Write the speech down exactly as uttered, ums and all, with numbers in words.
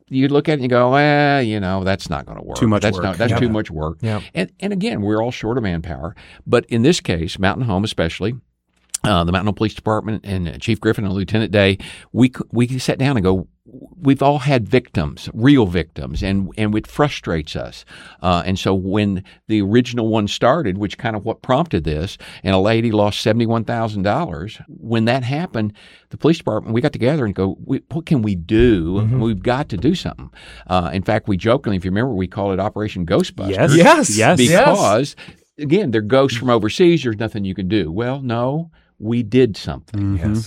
you look at it and you go, well, you know, that's not going to work. Too much that's work. Not, that's Yep. too much work. Yep. And, and again, we're all short of manpower. But in this case, Mountain Home especially, uh, the Mountain Home Police Department and uh, Chief Griffin and Lieutenant Day, we we sat down and go, we've all had victims, real victims, and and it frustrates us. Uh, and so when the original one started, which kind of what prompted this, and a lady lost seventy-one thousand dollars, when that happened, the police department, we got together and go, we, what can we do? Mm-hmm. We've got to do something. Uh, in fact, we jokingly, if you remember, we called it Operation Ghostbusters. Yes, yes, yes. Because, again, they're ghosts from overseas. There's nothing you can do. Well, no. We did something. Mm-hmm. Yes.